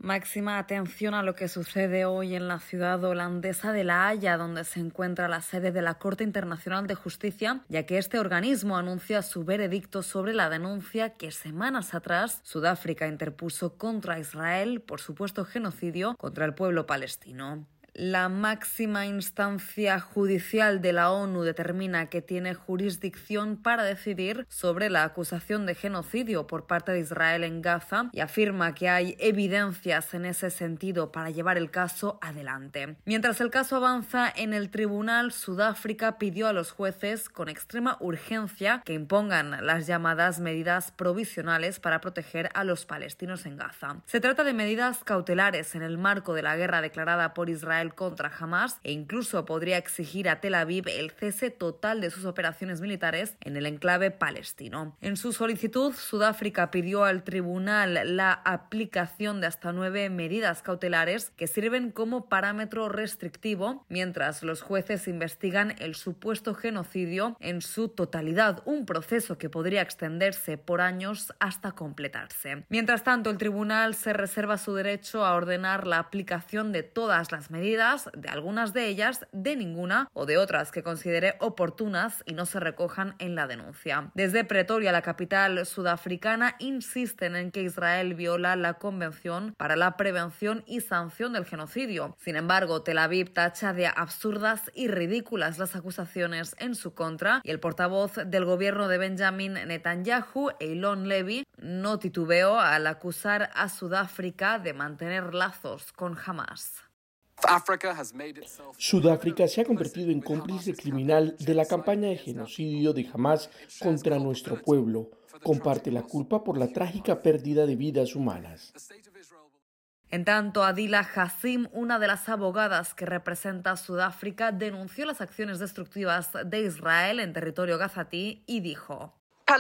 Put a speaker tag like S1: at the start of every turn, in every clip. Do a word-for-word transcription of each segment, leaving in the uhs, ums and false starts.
S1: Máxima atención a lo que sucede hoy en la ciudad holandesa de La Haya, donde se encuentra la sede de la Corte Internacional de Justicia, ya que este organismo anuncia su veredicto sobre la denuncia que semanas atrás Sudáfrica interpuso contra Israel por supuesto genocidio contra el pueblo palestino. La máxima instancia judicial de la ONU determina que tiene jurisdicción para decidir sobre la acusación de genocidio por parte de Israel en Gaza y afirma que hay evidencias en ese sentido para llevar el caso adelante. Mientras el caso avanza en el tribunal, Sudáfrica pidió a los jueces con extrema urgencia que impongan las llamadas medidas provisionales para proteger a los palestinos en Gaza. Se trata de medidas cautelares en el marco de la guerra declarada por Israel contra Hamás e incluso podría exigir a Tel Aviv el cese total de sus operaciones militares en el enclave palestino. En su solicitud, Sudáfrica pidió al tribunal la aplicación de hasta nueve medidas cautelares que sirven como parámetro restrictivo mientras los jueces investigan el supuesto genocidio en su totalidad, un proceso que podría extenderse por años hasta completarse. Mientras tanto, el tribunal se reserva su derecho a ordenar la aplicación de todas las medidas, de algunas de ellas, de ninguna o de otras que considere oportunas y no se recojan en la denuncia. Desde Pretoria, la capital sudafricana, insisten en que Israel viola la Convención para la Prevención y Sanción del Genocidio. Sin embargo, Tel Aviv tacha de absurdas y ridículas las acusaciones en su contra y el portavoz del gobierno de Benjamin Netanyahu, Eylon Levy, no titubeó al acusar a Sudáfrica de mantener lazos con Hamás.
S2: Sudáfrica se ha convertido en cómplice criminal de la campaña de genocidio de Hamás contra nuestro pueblo. Comparte la culpa por la trágica pérdida de vidas humanas.
S1: En tanto, Adila Hassim, una de las abogadas que representa a Sudáfrica, denunció las acciones destructivas de Israel en territorio gazatí y dijo: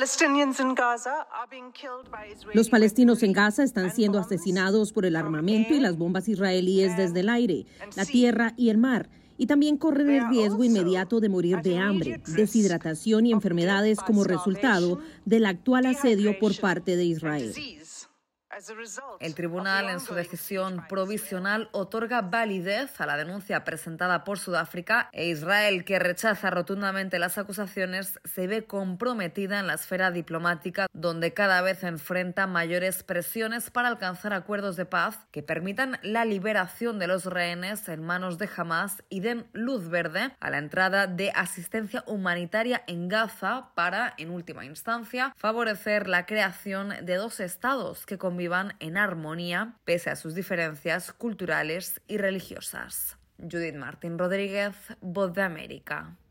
S3: Los palestinos en Gaza están siendo asesinados por el armamento y las bombas israelíes desde el aire, la tierra y el mar, y también corren el riesgo inmediato de morir de hambre, deshidratación y enfermedades como resultado del actual asedio por parte de Israel.
S1: El tribunal, en su decisión provisional, otorga validez a la denuncia presentada por Sudáfrica e Israel, que rechaza rotundamente las acusaciones, se ve comprometida en la esfera diplomática, donde cada vez enfrenta mayores presiones para alcanzar acuerdos de paz que permitan la liberación de los rehenes en manos de Hamás y den luz verde a la entrada de asistencia humanitaria en Gaza para, en última instancia, favorecer la creación de dos estados que convivan en armonía pese a sus diferencias culturales y religiosas. Judith Martín Rodríguez, Voz de América.